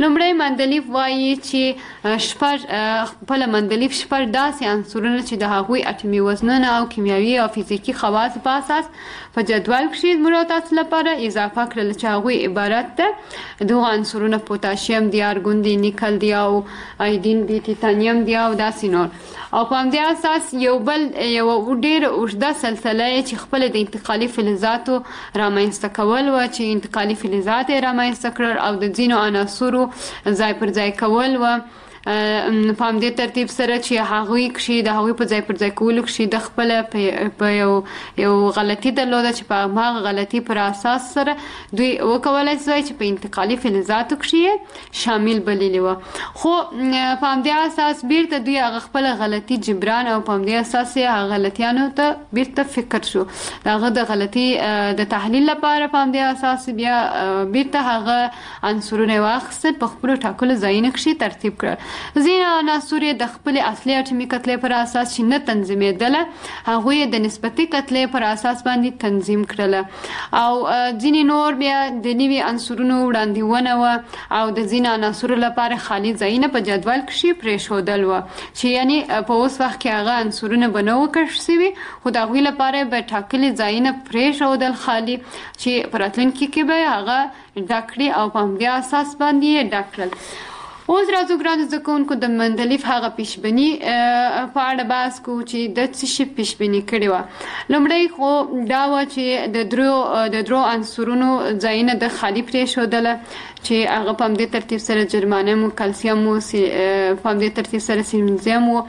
لومړی مندلیف وایي چې شپږ خپل مندلیف شپږ داسې عنصرونه چې د هغوی اټومي وزنونه او کیمیاوي او فزیکي خواص په اساس په جدول کښې موږ تاسو لپاره اضافه کړل چې هغوی عبارت ده دغه عنصرونه پوتاشیم دی، ارګون دی، نیکل دی او ایودین دی، تیتانیم دی او داسې نور. او په همدې اساس یو بل یو ډېر اوږده سلسله یې چې خپله د انتقالي فلزاتو رامنځته کول و چې انتقالي فلزات یې رامنځته کړل او د ځینو عناصرو ځای پر ځای کول و په همدې ترتیب سره چې هغوی کښې د هغوی په ځای پر ځای کولو کښې د خپله په یو یو غلطي درلوده چې په هماغه غلطي پر اساس سره دوی وکولی شوی چې په انتقالي فلزاتو کښې شامل بللي وه. خو په همدې اساس بیرته دوی هغه خپله غلطي جبران او په همدې اساس یې هغه غلطیانو ته بیرته فکر شو د هغه د غلطي د تحلیل لپاره په همدې اساس بیا بیرته هغه عنصرونه یې واخیستل په خپلو ټاکلو ځایونو کښې ترتیب کړل. ځینې عناصر یې د خپلې اصلي اټومي کتلې پر اساس چې نه تنظیمېدله هغوی یې د نسبتي کتلې پر اساس باندې تنظیم کړله او ځینې نور بیا د نوي عنصرونو وړاندیونه وه او د ځینو عناصرو لپاره خالي ځایونه په جدول کښې پرېښودل وه چې یعنې په اوس وخت کې هغه عنصرونه به نه وو کشف شوي خو د هغوی لپاره به ټاکلي ځایونه پرېښودل خالي چې په راتلونکي کې به هغه ډک کړي او په همدې اساس باندې یې ډک کړل. اوس راځو ګرانو زده کوونکو د مندلیف هغه پیشبیني په اړه بحث کوو چې د څه شي پیشبیني کړې وه. لومړی خو دا وه چې د درو د درو عنصرونو ځایونه د خالي پرېښودله چې هغه په همدې ترتیب سره جرمانیم و، کلسیم و، په همدې ترتیب سره سیلینزیم و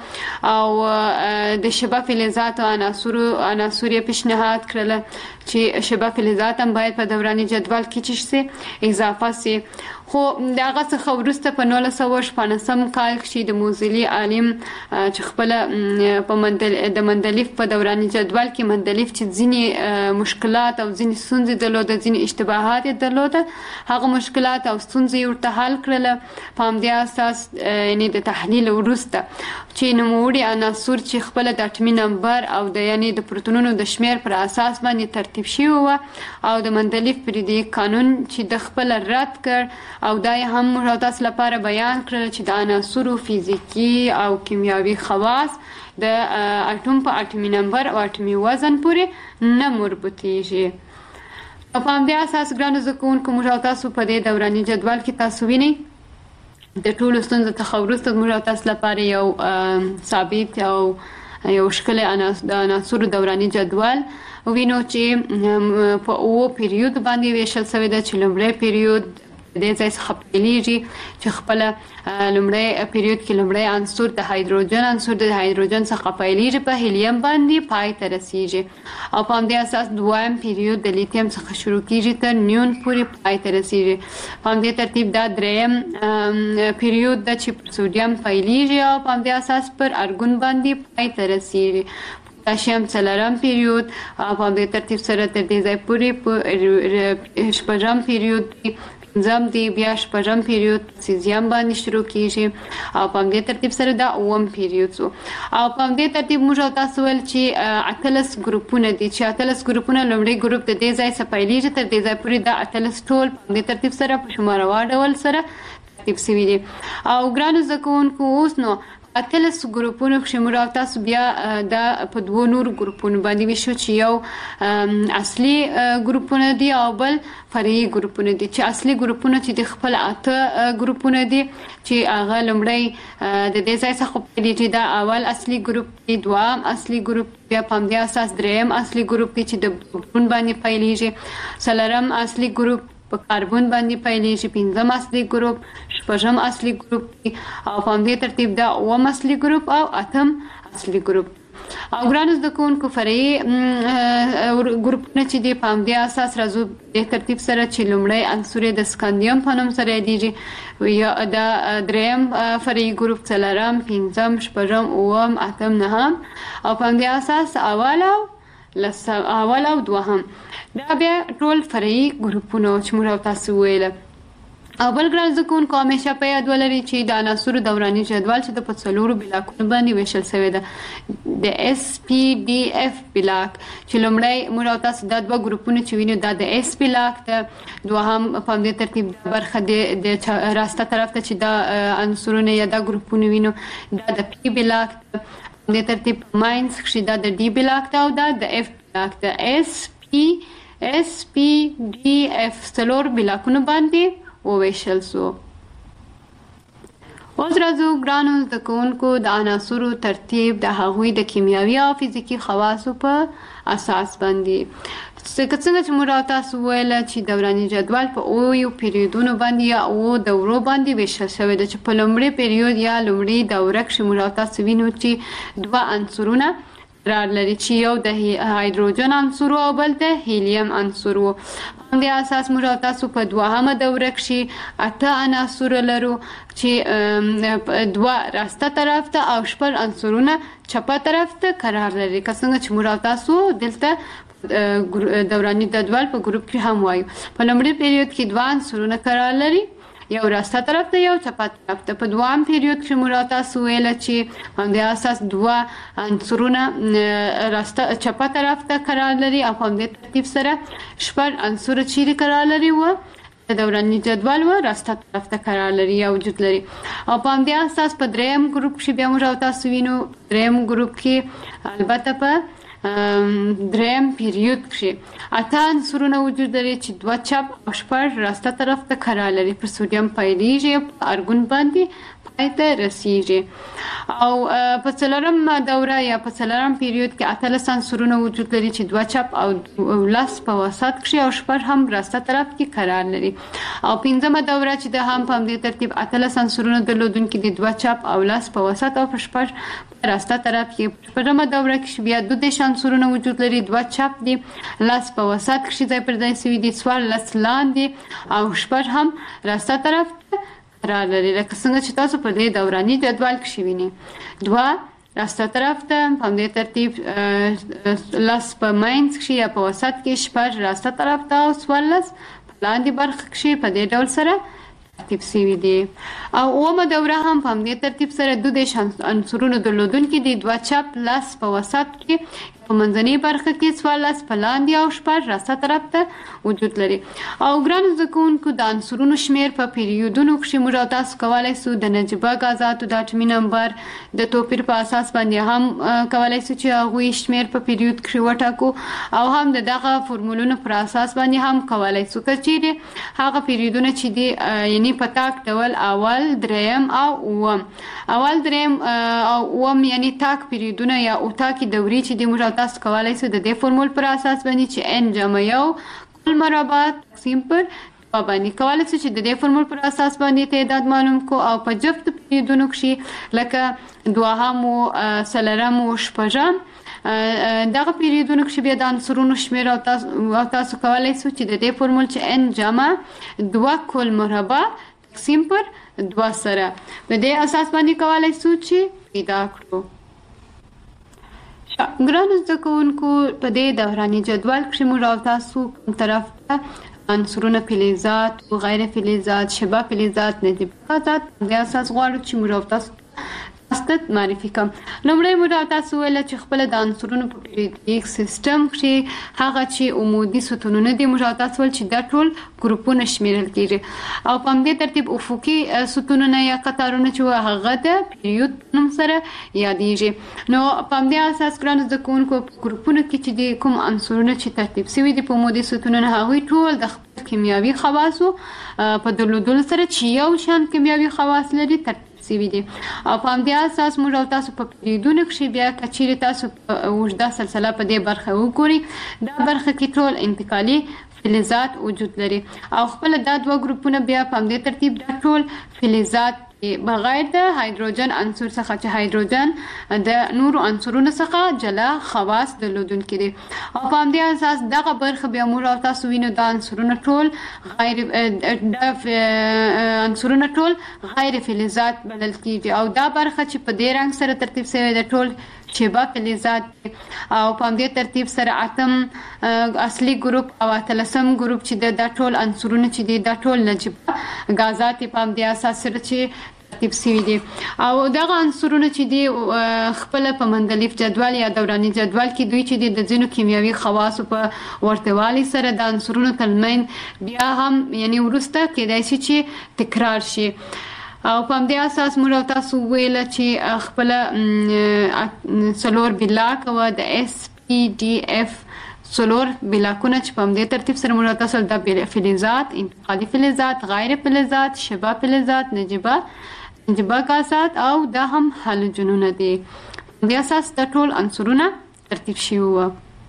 او د شبه فلزاتو عناصرو عناصر یې پیشنهاد کړله چې شبه فلزات هم باید په دوراني جدول کې چی سي اضافه سي. خو د هغه څخه وروسته په نولس سوه شپاړسم کال کښې د موزلي عالم چې خپله په مندل د مندلیف په دوراني جدول کې مندلیف چې ځینې مشکلات او ځینې ستونزې درلوده، ځینې اشتباهات یې درلوده، هغه مشکلات او ستونزې یې ورته حل کړله په همدې اساس یعنې د تحلیل وروسته چې نوموړي عناصر چې خپله د اټمي نمبر او د یعنې د پروتونونو د شمېر پر اساس باندې ترتیب شوي وه او د مندلیف پریدي قانون چې د خپله رد کړ او دا یې هم موږ تاسو لپاره بیان کړل چې د عناصرو فزیکي او کیمیاوي خواص د اټوم په اټومي نمبر او اټومي وزن پورې نه مربوطیږي. په همدې اساس ګرانو زده کوونکو موږ تاسو په دې دوراني جدول کې تاسو وینئ د ټولو ستونزو څخه وروسته موږ تاسو لپاره یو ثابت او یو ښکلی د عناصرو دوراني جدول وینو چې په اوو پیریود باندې ویشل شوی ده چې لومړی پیریود د دې ځای څخه پیلېږي چې خپله لومړی پیریود کې لومړی عنصر د هایدروجن عنصر د هایدروجن څخه پیلېږي په هیلیم باندې پای ته رسیږي او په همدې اساس دویم پیریود د لیتیم څخه شروع کېږي تر نیون پورې پای ته رسیږي. په همدې ترتیب دا دریم پیریود ده چې پر سوډیم پیلېږي او په همدې اساس پر ارګون باندې پای ته رسیږي. پوتاشیم څلورم پیریود په همدې ترتیب سره تر دې ځای پورې شپږم پیریود پنځم دی، بیا شپږم پیریود سیزیم باندې شروع کیږي او په همدې ترتیب سره دا اووم پیریود شو او په همدې ترتیب موږ تاسو ویل چې اتلس ګروپونه دي چې اتلس ګروپونه لومړی ګروپ د دې ځای څخه پیلېږي تر دې ځای پورې دا اتلس ټول په همدې ترتیب سره په شماروا ډول سره ترتیب شوي دي. او ګرانو زده کوونکو اوس نو اتلس ګروپونو کښې موږ تاسو بیا دا په دوو نورو ګروپونو باندې ویشو چې یو اصلي ګروپونه دي او بل فرعي ګروپونه دي چې اصلي ګروپونه چې د خپل اته ګروپونه دي چې هغه لومړی د دې ځای څخه پیلېږي دا اول اصلي ګروپ دی، دوام اصلي ګروپ بیا په همدې اساس دریم اصلي ګروپ دی چې د پروتون باندې پیلېږي، څلورم اصلي ګروپ په کاربن باندې پیلېږي، پنځم اصلي ګروپ، شپږم اصلي ګروپ دی او په همدې ترتیب دا اووم اصلي ګروپ او اتم اصلي ګروپ. او ګرانو زده کوونکو فرعي ګروپونه چې دي په همدې اساس راځو دې ترتیب سره چې لومړی عنصر د سکاندیم په نوم سره یادېږي، یا دا دریم فرعي ګروپ، څلورم، پنځم، شپږم، اووم، اتم، نهم او په همدې اساس اول او اول او دوهم دا بیا ټول فرعي ګروپونه چې موږ تاسو ویل. او بل ګران زکونکو همیشه په یاد ولرئ چې د عناصرو دوراني جدول چې د په څلورو بلاکونو باندې ویشل شوی ده. د اس پی ډي اف بلاک چې لومړی موږ او تاسو دا دوه ګروپونه چې وینو دا د اس بلاک ده، دوهم په همدې ترتیب برخه د راسته طرف ته چې دا عنصرونه یا دا ګروپونه وینو دا د پی بلاک ده، په همدې ترتیب ماینس کښې دا د ډي بلاک ده او دا د اف بلاک ده. اس پی اس پی ډي اف څلور بلاکونو باندې وویشل سو. اوس راځو ګرانو زده کوونکو د عناصرو ترتیب د هغوی د کیمیاوي او فزیکي خواصو په اساس باندې. څنګه چې موږ او تاسو ویل چې دوراني جدول په اویو پیریودونو باندې یا او دورو باندې ویشل شوی ده چې په لومړي پیریود یا لومړي دوره کښې موږ او تاسو وینو چې دوه عنصرونه قرار لري چې یو د هایدروجن عنصر او بل د هیلیم عنصر و. په دې اساس موږ او تاسو په دوهمه دوره کښې اته عناصر لرو چې دوه راسته طرف ته او شپږ عنصرونه چپه طرف ته قرار لري. که څنګه چې موږ او تاسو دلته دوراني جدول په ګروپ کې هم وایو. په لومړي پیریود کې دوه عنصرونه قرار لري، یو راسته طرف ته یو چپه طرف ته. په دوام پیریود کې موږ تاسو ویل چې په همدې اساس دوه عنصرونه راسته چپه طرف ته قرار لري او په همدې ترتیب سره شپږ عنصر چیرې قرار لري و د دوراني جدول و راسته طرف ته قرار لري یا وجود لري. او په همدې اساس په دریم ګروپ کې بیا موږ تاسو وینو دریم ګروپ کې البته په دریم پیریود کښې اته عنصرونه وجود لري چې دوه چپ او شپږ راسته طرف ته قرار لري. پر سوډیم پیلیږي او په ارګون باندې پای ته رسیږي. او په څلورم دوره یا په څلورم پیریود کې اتلس عنصرونه وجود لري چې دوه چپ او لس په وسط کښې او شپږ هم راسته طرف کې قرار لري. او پنځمه دوره چې د هم په همدې ترتیب اتلس عنصرونه درلودونکي دي، دوه چپ او لس په وسط او په شپږ په راسته طرف کې. شپږمه دوره کې بیا دوه دېرش عنصرونه وجود لري، دوه چپ دي، لس په وسط کښې ځای پر ځای شوي دي، څوارلس لاندې او شپږ هم راسته طرف ته قرار لري. لکه څنګه چې تاسو په دې دوراني جدول کښې وینئ، دوه راسته طرف ته په همدې ترتیب لس په ماینس کښې یا په وسط کې، شپږ راسته طرف ته او څوارلس په لاندې برخه کښې په دې ډول سره ترتیب شوي دي. او اومه دوره هم په همدې ترتیب سره دوه دېرش عنصرونه درلودونکي دي، دوه چپ، لس په وسط کې، په منځنۍ برخه کې څوارلس په لاندې او شپږ راسته طرف ته وجود لري. او ګرانو زده کوونکو د عنصرونو شمېر په پیریودونو کښې موږ تاسو کولی سو د نجیبه ګازاتو د اټومي نمبر د توپیر په اساس باندې هم کولی سو چې هغوی شمېر په پیریود کښې وټاکو او هم د دغه فورمولونو پر اساس باندې هم کولی سو. که چیرې هغه پیریودونه چې دي یعنې په تاک ډول اول، دریم او اووم، اول، دریم او اووم یعنې تاک پیریودونه یا اوتاکي دورې چې دي موږ تاسو کولی سو د دې فورمول پر اساس باندې چې ان جمع یو کل مربع تقسیم پر دوه باندې کولی سو چې د دې فورمول پر اساس باندې تعداد معلوم کو. او په جفت پیریودونو کښې لکه دوهم و څلورم و شپږم دغه پیریودونو کښې بیا د عنصرونو شمېر او تاسو او تاسو کولی سو چې د دې فورمول چې ان جمع دوه کل مربع تقسیم پر دوه سره په دې اساس باندې کولی سو چې پیدا کړو. ګرانو زده کوونکو په دې دوراني جدول کښې موږ او تاسو کوم طرف ته عنصرونه فلزات و غیر فلزات، شبه فلزات، نجیبه غازات په دې اساس غواړو چې موږ او تاسو ستت معرفي کوم. لومړی موږ تاسو ویل چې خپل د عنصرونو په پیریودیک سیستم کښې هغه چې عمودي ستونونه دي موږ تاسو ویل چې دا ټول ګروپونه شمیرل کېږي او په همدې ترتیب افقي ستونونه یا قطارونه چې هغه د پیریود نوم سره یادېږي. نو په همدې اساس ګرانو زده کوونکو په ګروپونو کې چې د کوم عنصرونه چې ترتیب شوي دي په عمودي ستونونه هغوی ټول د خپل کیمیاوي خواصو په درلودلو سره چې یو شان کیمیاوي خواص لري ترتیب شوي دي. او په همدې اساس موږ او تاسو په پیریودونو کښې بیا که چیرې تاسو په اوږده سلسله په دې برخه وګورئ، دا برخه کې ټول انتقالي فلزات وجود لري او خپل دا دوه ګروپونه بیا په همدې ترتیب دا ټول فلزات بغیر د هایدروجن عنصر څخه چې هایدروجن د نورو عنصرونو څخه جلا خواص درلودونکي دي او په همدې اساس دغه برخه بیا موږ او تاسو وینو د عنصرونو ټول غیر د عنصرونو ټول غیر فلزات بلل کیږي او دا برخه چې په دې رنګ سره ترتیب شوی د ټول شبه فلزات او په همدې ترتیب سره اتم اصلي ګروپ او اتلسم ګروپ چې د ټول عنصرونه چې دي د ټول نجیبه غازات په همدې اساس سره چې ترتیب شوي دي او دغه عنصرونه چې دي خپل په مندلیف جدول یا دوراني جدول کې دوی چې د ځینو کیمیاوي خواصو په ورتهوالي سره د عنصرونو ترمنځ بیا هم یعنی وروسته کېدای شي چې تکرار شي او په همدې اساس موږ تاسو ویل چې خپل څلور بلاک او د اس پی ډي اف څلور بلاکونه چې په همدې ترتیب سره موږ تاسو د فلزات انتقالي فلزات غیر فلزات شبه فلزات نجیبه نجیبه غازات او دا هم هالوجنونه دي په همدې اساس د ټول عنصرونه ترتیب شوي وو.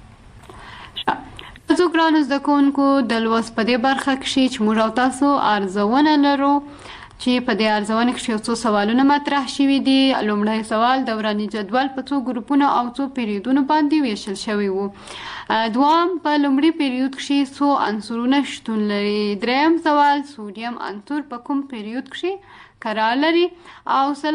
تاسو ګرانو زده کوونکو د لوست په دې برخه کې چې موږ تاسو ارزونه لرو چې په دې ارزونه کې یو څو سوالونه مطرح شوي دي. لومړی سوال دوراني جدول په څو ګروپونو او څو پیریودونو باندې ویشل شوی وو. دوام په لومړي پیریود کې څو عنصرونه شتون لري. دریم سوال سودیم عنصر په کوم پیریود کې قرار لري او